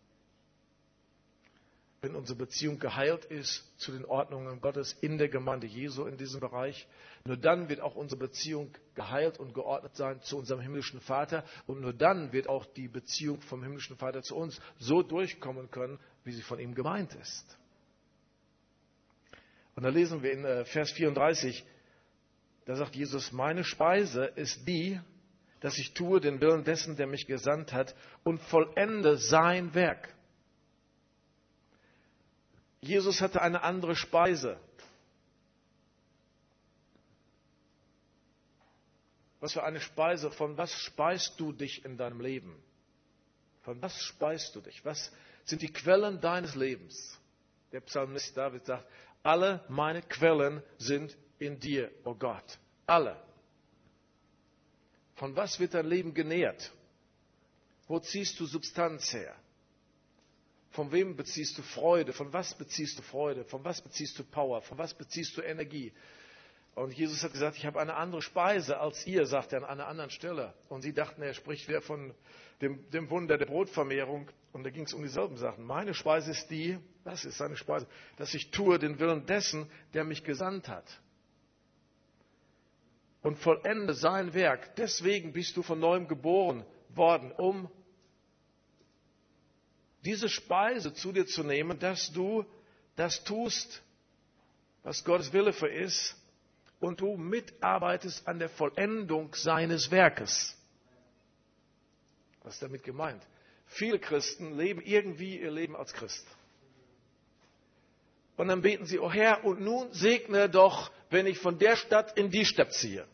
wenn unsere Beziehung geheilt ist zu den Ordnungen Gottes in der Gemeinde Jesu in diesem Bereich, nur dann wird auch unsere Beziehung geheilt und geordnet sein zu unserem himmlischen Vater und nur dann wird auch die Beziehung vom himmlischen Vater zu uns so durchkommen können, wie sie von ihm gemeint ist. Und da lesen wir in Vers 34, da sagt Jesus, meine Speise ist die, dass ich tue den Willen dessen, der mich gesandt hat und vollende sein Werk. Jesus hatte eine andere Speise. Was für eine Speise? Von was speist du dich in deinem Leben? Von was speist du dich? Was sind die Quellen deines Lebens? Der Psalmist David sagt, alle meine Quellen sind in dir, oh Gott. Alle. Von was wird dein Leben genährt? Wo ziehst du Substanz her? Von wem beziehst du Freude? Von was beziehst du Freude? Von was beziehst du Power? Von was beziehst du Energie? Und Jesus hat gesagt, ich habe eine andere Speise als ihr, sagt er an einer anderen Stelle. Und sie dachten, er spricht wieder von dem Wunder der Brotvermehrung. Und da ging es um dieselben Sachen. Meine Speise ist die, das ist seine Speise, dass ich tue den Willen dessen, der mich gesandt hat. und vollende sein Werk. Deswegen bist du von neuem geboren worden, um diese Speise zu dir zu nehmen, dass du das tust, was Gottes Wille für ist, und du mitarbeitest an der Vollendung seines Werkes. Was ist damit gemeint? Viele Christen leben irgendwie ihr Leben als Christ. Und dann beten sie, oh Herr, und nun segne doch, wenn ich von der Stadt in die Stadt ziehe.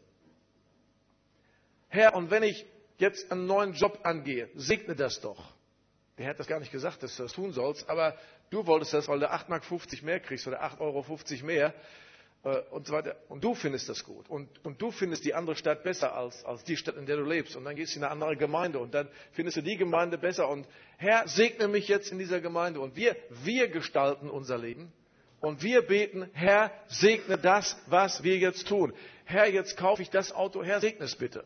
Herr, und wenn ich jetzt einen neuen Job angehe, segne das doch. Der Herr hat das gar nicht gesagt, dass du das tun sollst, aber du wolltest das, weil du 8,50 Mark mehr kriegst oder 8,50 € mehr und so weiter. Und du findest das gut. Und du findest die andere Stadt besser als die Stadt, in der du lebst. Und dann gehst du in eine andere Gemeinde und dann findest du die Gemeinde besser. Und Herr, segne mich jetzt in dieser Gemeinde. Und wir gestalten unser Leben. Und wir beten, Herr, segne das, was wir jetzt tun. Herr, jetzt kaufe ich das Auto. Herr, segne es bitte.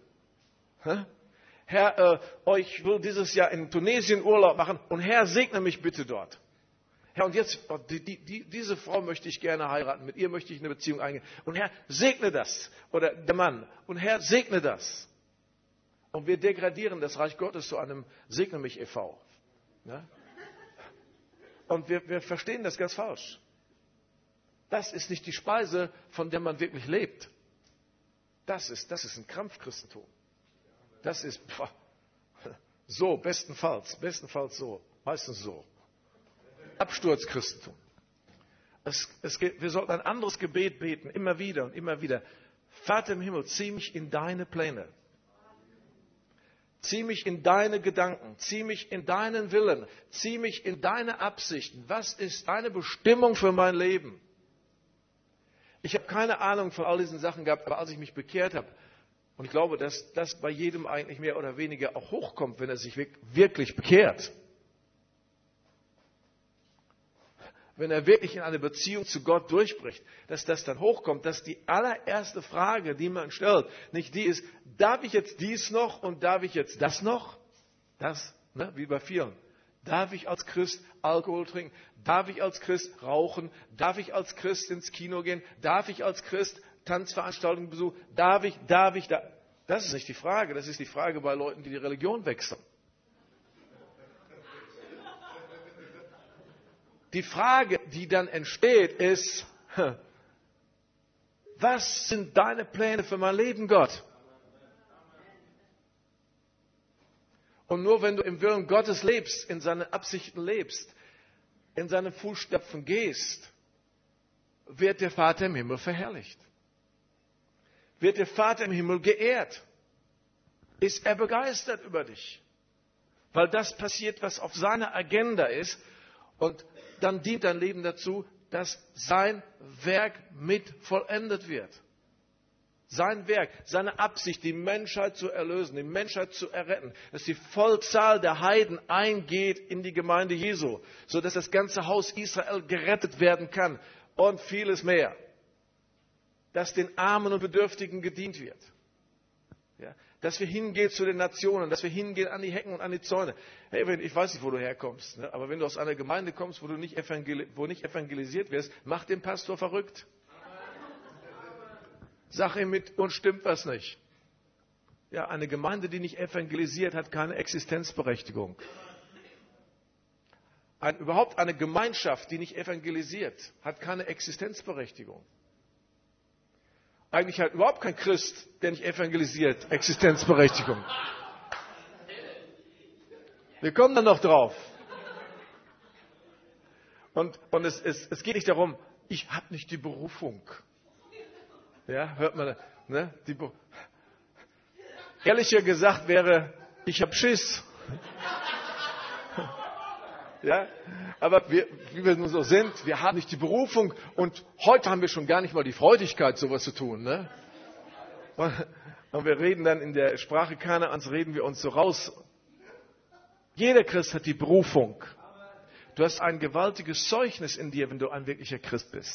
Herr, ich will dieses Jahr in Tunesien Urlaub machen. Und Herr, segne mich bitte dort. Herr, und jetzt, diese Frau möchte ich gerne heiraten. Mit ihr möchte ich eine Beziehung eingehen. Und Herr, segne das. Oder der Mann. Und Herr, segne das. Und wir degradieren das Reich Gottes zu einem Segne mich e.V. Ja? Und wir verstehen das ganz falsch. Das ist nicht die Speise, von der man wirklich lebt. Das ist ein Krampfchristentum. Das ist so, bestenfalls so, meistens so. Absturzchristentum. Wir sollten ein anderes Gebet beten, immer wieder und immer wieder. Vater im Himmel, zieh mich in deine Pläne. Zieh mich in deine Gedanken, zieh mich in deinen Willen, zieh mich in deine Absichten. Was ist deine Bestimmung für mein Leben? Ich habe keine Ahnung von all diesen Sachen gehabt, aber als ich mich bekehrt habe, und ich glaube, dass das bei jedem eigentlich mehr oder weniger auch hochkommt, wenn er sich wirklich bekehrt. Wenn er wirklich in eine Beziehung zu Gott durchbricht, dass das dann hochkommt, dass die allererste Frage, die man stellt, nicht die ist, darf ich jetzt dies noch und darf ich jetzt das noch? Das, wie bei vielen. Darf ich als Christ Alkohol trinken? Darf ich als Christ rauchen? Darf ich als Christ ins Kino gehen? Darf ich als Christ Tanzveranstaltungen besuchen? Darf ich? Das ist nicht die Frage. Das ist die Frage bei Leuten, die die Religion wechseln. Die Frage, die dann entsteht, ist, was sind deine Pläne für mein Leben, Gott? Und nur wenn du im Willen Gottes lebst, in seinen Absichten lebst, in seine Fußstapfen gehst, wird der Vater im Himmel verherrlicht. Wird der Vater im Himmel geehrt. Ist er begeistert über dich. Weil das passiert, was auf seiner Agenda ist. Und dann dient dein Leben dazu, dass sein Werk mit vollendet wird. Sein Werk, seine Absicht, die Menschheit zu erlösen, die Menschheit zu erretten, dass die Vollzahl der Heiden eingeht in die Gemeinde Jesu, sodass das ganze Haus Israel gerettet werden kann und vieles mehr. Dass den Armen und Bedürftigen gedient wird. Ja, dass wir hingehen zu den Nationen, dass wir hingehen an die Hecken und an die Zäune. Hey, ich weiß nicht, wo du herkommst, aber wenn du aus einer Gemeinde kommst, wo nicht evangelisiert wirst, mach den Pastor verrückt. Sag ihm mit, und stimmt was nicht. Ja, eine Gemeinde, die nicht evangelisiert, hat keine Existenzberechtigung. Überhaupt eine Gemeinschaft, die nicht evangelisiert, hat keine Existenzberechtigung. Eigentlich hat überhaupt kein Christ, der nicht evangelisiert, Existenzberechtigung. Wir kommen dann noch drauf. Und es geht nicht darum, ich habe nicht die Berufung. Ja, hört man, ne? Ehrlicher gesagt wäre, ich habe Schiss. Ja, aber wie wir nun so sind, wir haben nicht die Berufung und heute haben wir schon gar nicht mal die Freudigkeit, sowas zu tun. Ne? Und wir reden dann in der Sprache Kanaans, reden wir uns so raus. Jeder Christ hat die Berufung. Du hast ein gewaltiges Zeugnis in dir, wenn du ein wirklicher Christ bist.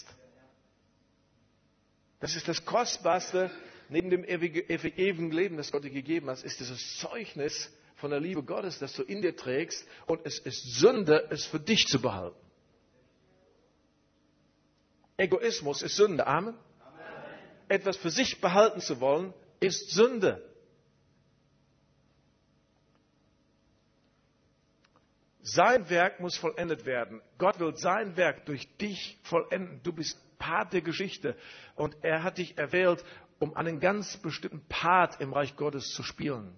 Das ist das Kostbarste, neben dem ewigen Leben, das Gott dir gegeben hat, ist dieses Zeugnis von der Liebe Gottes, das du in dir trägst. Und es ist Sünde, es für dich zu behalten. Egoismus ist Sünde. Amen? etwas für sich behalten zu wollen, ist Sünde. Sein Werk muss vollendet werden. Gott will sein Werk durch dich vollenden. Du bist Part der Geschichte. Und er hat dich erwählt, um einen ganz bestimmten Part im Reich Gottes zu spielen.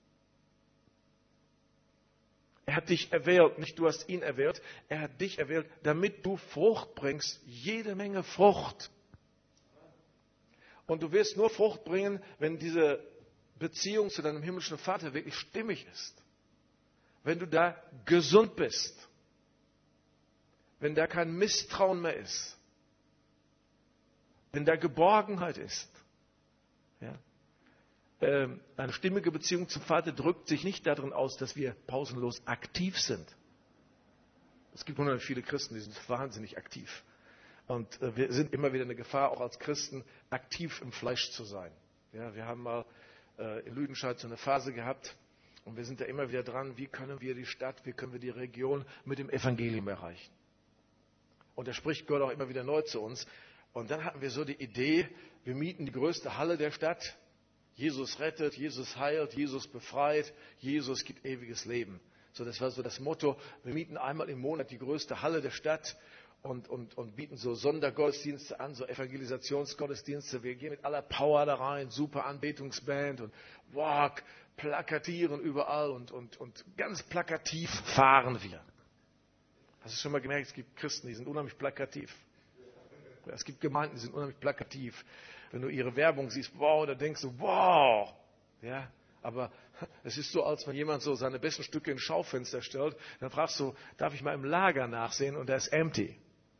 Er hat dich erwählt, nicht du hast ihn erwählt, er hat dich erwählt, damit du Frucht bringst, jede Menge Frucht. Und du wirst nur Frucht bringen, wenn diese Beziehung zu deinem himmlischen Vater wirklich stimmig ist. Wenn du da gesund bist. Wenn da kein Misstrauen mehr ist. Wenn da Geborgenheit ist. Ja? Eine stimmige Beziehung zum Vater drückt sich nicht darin aus, dass wir pausenlos aktiv sind. Es gibt wunderlich viele Christen, die sind wahnsinnig aktiv. Und wir sind immer wieder in der Gefahr, auch als Christen aktiv im Fleisch zu sein. Ja, wir haben mal in Lüdenscheid so eine Phase gehabt und wir sind da immer wieder dran, wie können wir die Stadt, wie können wir die Region mit dem Evangelium erreichen. Und da spricht Gott auch immer wieder neu zu uns. Und dann hatten wir so die Idee, wir mieten die größte Halle der Stadt. Jesus rettet, Jesus heilt, Jesus befreit, Jesus gibt ewiges Leben. So, das war so das Motto. Wir mieten einmal im Monat die größte Halle der Stadt und bieten so Sondergottesdienste an, so Evangelisationsgottesdienste. Wir gehen mit aller Power da rein, super Anbetungsband und plakatieren überall und ganz plakativ fahren wir. Hast du schon mal gemerkt, es gibt Christen, die sind unheimlich plakativ. Es gibt Gemeinden, die sind unheimlich plakativ. Wenn du ihre Werbung siehst, wow, da denkst du, wow. Ja, aber es ist so, als wenn jemand so seine besten Stücke ins Schaufenster stellt, dann fragst du, darf ich mal im Lager nachsehen? Und der ist empty.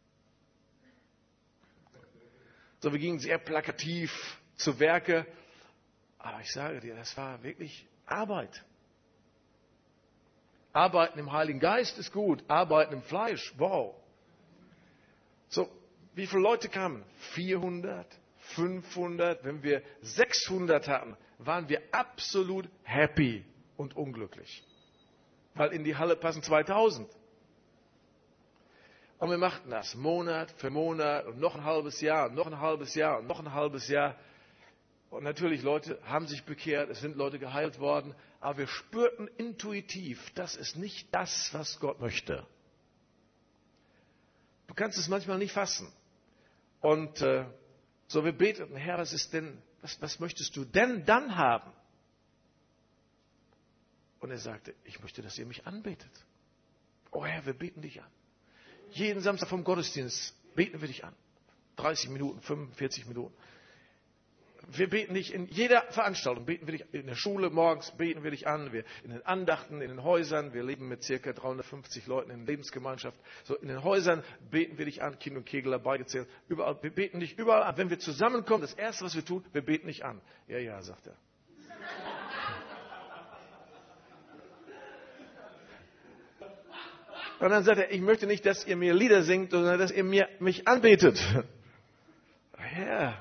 So, wir gingen sehr plakativ zu Werke. Aber ich sage dir, das war wirklich Arbeit. Arbeiten im Heiligen Geist ist gut. Arbeiten im Fleisch, wow. So, wie viele Leute kamen? 400, 500. Wenn wir 600 hatten, waren wir absolut happy und unglücklich. Weil in die Halle passen 2000. Und wir machten das Monat für Monat und noch ein halbes Jahr und noch ein halbes Jahr und noch ein halbes Jahr. Und natürlich, Leute haben sich bekehrt, es sind Leute geheilt worden. Aber wir spürten intuitiv, das ist nicht das, was Gott möchte. Du kannst es manchmal nicht fassen. Und so wir beteten, Herr, was möchtest du denn dann haben? Und er sagte, ich möchte, dass ihr mich anbetet. Oh Herr, wir beten dich an. Jeden Samstag vom Gottesdienst beten wir dich an. 30 Minuten, 45 Minuten. Wir beten dich in jeder Veranstaltung, beten wir dich in der Schule morgens, beten wir dich an, wir in den Andachten, in den Häusern, wir leben mit ca. 350 Leuten in Lebensgemeinschaft. So in den Häusern beten wir dich an, Kind und Kegel dabei gezählt. Überall, wir beten dich überall an. Wenn wir zusammenkommen, das Erste, was wir tun, wir beten dich an. Ja, ja, sagt er. Und dann sagt er, ich möchte nicht, dass ihr mir Lieder singt, sondern dass ihr mich anbetet. Ja.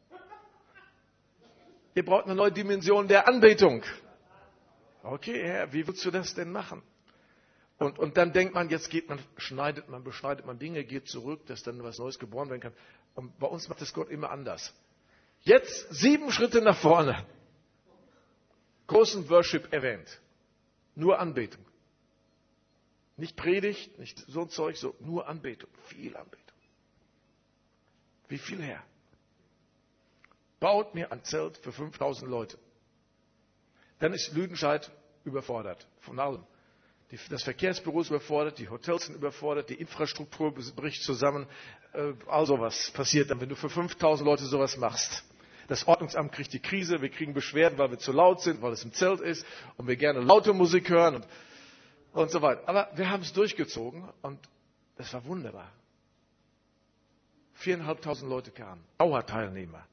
Ihr braucht eine neue Dimension der Anbetung. Okay, Herr, wie willst du das denn machen? Und dann denkt man, jetzt beschneidet man Dinge, geht zurück, dass dann was Neues geboren werden kann. Und bei uns macht das Gott immer anders. Jetzt 7 Schritte nach vorne. Großen Worship-Event. Nur Anbetung. Nicht Predigt, nicht so ein Zeug, so nur Anbetung. Viel Anbetung. Wie viel, Herr? Baut mir ein Zelt für 5000 Leute. Dann ist Lüdenscheid überfordert. Von allem. Das Verkehrsbüro ist überfordert, die Hotels sind überfordert, die Infrastruktur bricht zusammen. All sowas passiert dann, wenn du für 5000 Leute sowas machst. Das Ordnungsamt kriegt die Krise, wir kriegen Beschwerden, weil wir zu laut sind, weil es im Zelt ist und wir gerne laute Musik hören und so weiter. Aber wir haben es durchgezogen und das war wunderbar. 4.500 Leute kamen, Dauerteilnehmer.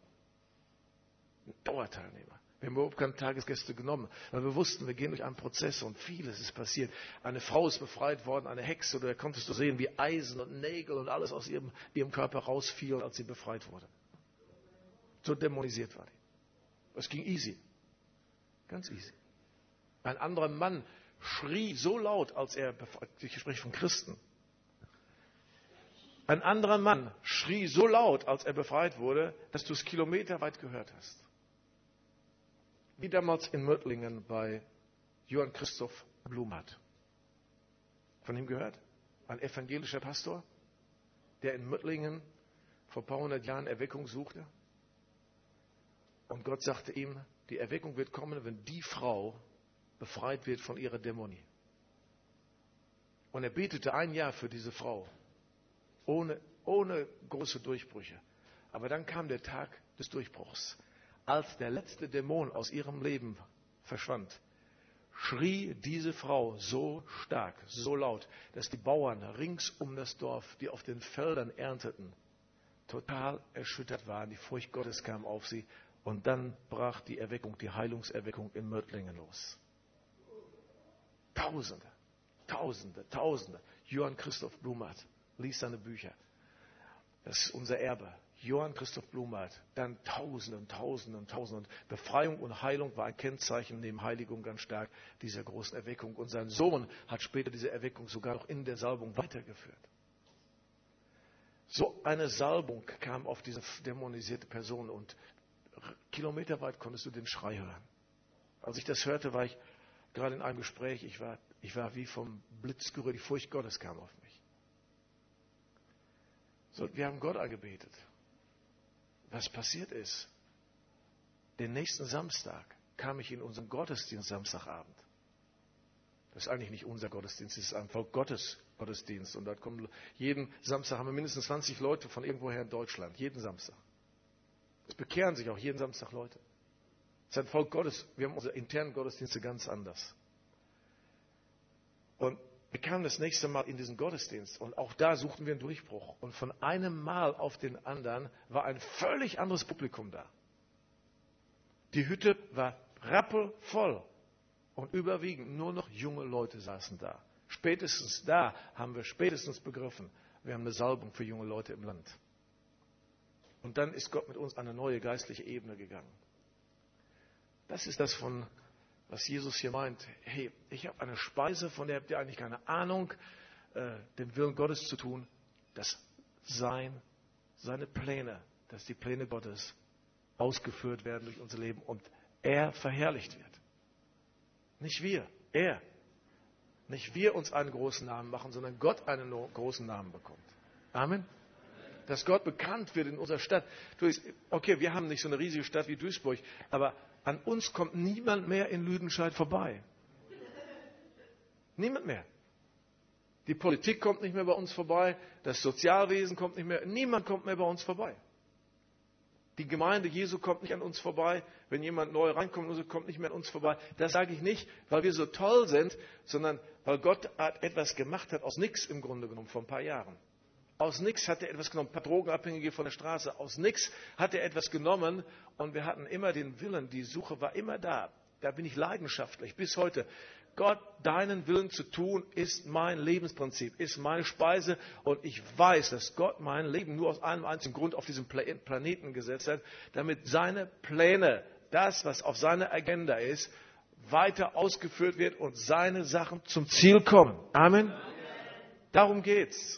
Wir haben überhaupt keine Tagesgäste genommen, weil wir wussten, wir gehen durch einen Prozess und vieles ist passiert. Eine Frau ist befreit worden, eine Hexe, da konntest du sehen, wie Eisen und Nägel und alles aus ihrem Körper rausfiel, als sie befreit wurde. So dämonisiert war die. Es ging easy. Ganz easy. Ein anderer Mann schrie so laut, als er, ich spreche von Christen, Ein anderer Mann schrie so laut, als er befreit wurde, dass du es kilometerweit gehört hast. Wie damals in Möttlingen bei Johann Christoph Blumhardt. Von ihm gehört? Ein evangelischer Pastor, der in Möttlingen vor ein paar hundert Jahren Erweckung suchte. Und Gott sagte ihm, die Erweckung wird kommen, wenn die Frau befreit wird von ihrer Dämonie. Und er betete ein Jahr für diese Frau, ohne große Durchbrüche. Aber dann kam der Tag des Durchbruchs. Als der letzte Dämon aus ihrem Leben verschwand, schrie diese Frau so stark, so laut, dass die Bauern rings um das Dorf, die auf den Feldern ernteten, total erschüttert waren. Die Furcht Gottes kam auf sie. Und dann brach die Erweckung, die Heilungserweckung in Möttlingen los. Tausende. Johann Christoph Blumhardt liest seine Bücher. Das ist unser Erbe. Johann Christoph Blumhardt. Dann Tausende. Befreiung und Heilung war ein Kennzeichen, neben Heiligung ganz stark, dieser großen Erweckung. Und sein Sohn hat später diese Erweckung sogar noch in der Salbung weitergeführt. So eine Salbung kam auf diese dämonisierte Person und kilometerweit konntest du den Schrei hören. Als ich das hörte, war ich gerade in einem Gespräch, ich war wie vom Blitz gerührt, die Furcht Gottes kam auf mich. So, wir haben Gott angebetet. Was passiert ist, den nächsten Samstag kam ich in unseren Gottesdienst Samstagabend. Das ist eigentlich nicht unser Gottesdienst, das ist ein Volk Gottes Gottesdienst. Und dort kommen jeden Samstag haben wir mindestens 20 Leute von irgendwoher in Deutschland, jeden Samstag. Es bekehren sich auch jeden Samstag Leute. Es ist ein Volk Gottes. Wir haben unsere internen Gottesdienste ganz anders. Und wir kamen das nächste Mal in diesen Gottesdienst und auch da suchten wir einen Durchbruch. Und von einem Mal auf den anderen war ein völlig anderes Publikum da. Die Hütte war rappelvoll und überwiegend nur noch junge Leute saßen da. Spätestens da haben wir begriffen, wir haben eine Salbung für junge Leute im Land. Und dann ist Gott mit uns an eine neue geistliche Ebene gegangen. Das ist das, was Jesus hier meint. Hey, ich habe eine Speise, von der habt ihr eigentlich keine Ahnung, den Willen Gottes zu tun, dass seine Pläne, dass die Pläne Gottes ausgeführt werden durch unser Leben und er verherrlicht wird. Nicht wir, er. Nicht wir uns einen großen Namen machen, sondern Gott einen großen Namen bekommt. Amen. Dass Gott bekannt wird in unserer Stadt. Okay, wir haben nicht so eine riesige Stadt wie Duisburg, aber an uns kommt niemand mehr in Lüdenscheid vorbei. Niemand mehr. Die Politik kommt nicht mehr bei uns vorbei, das Sozialwesen kommt nicht mehr, niemand kommt mehr bei uns vorbei. Die Gemeinde Jesu kommt nicht an uns vorbei. Wenn jemand neu reinkommt, kommt nicht mehr an uns vorbei. Das sage ich nicht, weil wir so toll sind, sondern weil Gott etwas gemacht hat aus nichts im Grunde genommen vor ein paar Jahren. Aus nichts hat er etwas genommen, ein paar Drogenabhängige von der Straße. Aus nichts hat er etwas genommen und wir hatten immer den Willen, die Suche war immer da. Da bin ich leidenschaftlich bis heute. Gott, deinen Willen zu tun, ist mein Lebensprinzip, ist meine Speise und ich weiß, dass Gott mein Leben nur aus einem einzigen Grund auf diesem Planeten gesetzt hat, damit seine Pläne, das, was auf seiner Agenda ist, weiter ausgeführt wird und seine Sachen zum Ziel kommen. Amen. Darum geht's.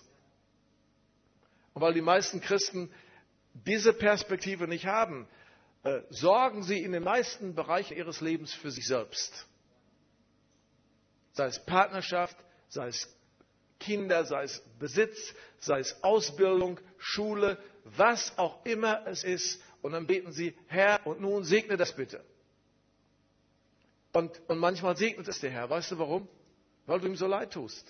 Und weil die meisten Christen diese Perspektive nicht haben, sorgen sie in den meisten Bereichen ihres Lebens für sich selbst. Sei es Partnerschaft, sei es Kinder, sei es Besitz, sei es Ausbildung, Schule, was auch immer es ist. Und dann beten sie, Herr, und nun segne das bitte. Und manchmal segnet es der Herr. Weißt du warum? Weil du ihm so leid tust.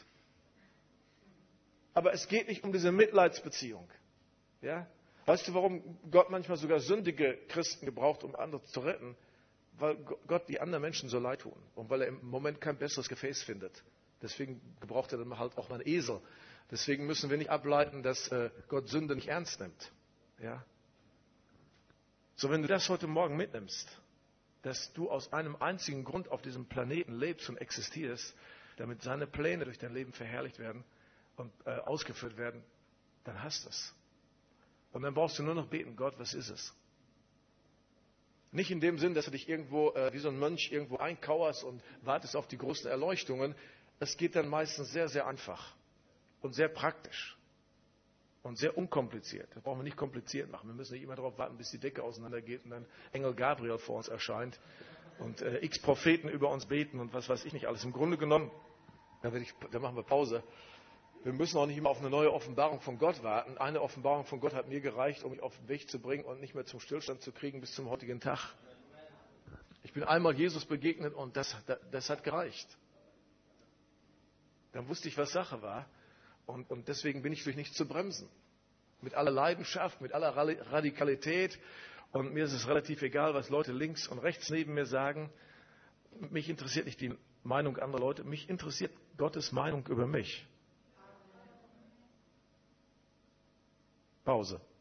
Aber es geht nicht um diese Mitleidsbeziehung. Ja? Weißt du, warum Gott manchmal sogar sündige Christen gebraucht, um andere zu retten? Weil Gott die anderen Menschen so leid tun und weil er im Moment kein besseres Gefäß findet. Deswegen gebraucht er dann halt auch mal einen Esel. Deswegen müssen wir nicht ableiten, dass Gott Sünde nicht ernst nimmt. Ja? So, wenn du das heute Morgen mitnimmst, dass du aus einem einzigen Grund auf diesem Planeten lebst und existierst, damit seine Pläne durch dein Leben verherrlicht werden und ausgeführt werden, dann hast du es. Und dann brauchst du nur noch beten, Gott, was ist es? Nicht in dem Sinn, dass du dich irgendwo wie so ein Mönch irgendwo einkauerst und wartest auf die großen Erleuchtungen. Es geht dann meistens sehr, sehr einfach und sehr praktisch. Und sehr unkompliziert. Das brauchen wir nicht kompliziert machen. Wir müssen nicht immer darauf warten, bis die Decke auseinandergeht und dann Engel Gabriel vor uns erscheint und x Propheten über uns beten und was weiß ich nicht alles. Im Grunde genommen, da machen wir Pause. Wir müssen auch nicht immer auf eine neue Offenbarung von Gott warten. Eine Offenbarung von Gott hat mir gereicht, um mich auf den Weg zu bringen und nicht mehr zum Stillstand zu kriegen bis zum heutigen Tag. Ich bin einmal Jesus begegnet und das hat gereicht. Dann wusste ich, was Sache war. Und deswegen bin ich durch nichts zu bremsen. Mit aller Leidenschaft, mit aller Radikalität. Und mir ist es relativ egal, was Leute links und rechts neben mir sagen. Mich interessiert nicht die Meinung anderer Leute. Mich interessiert Gottes Meinung über mich. Pause.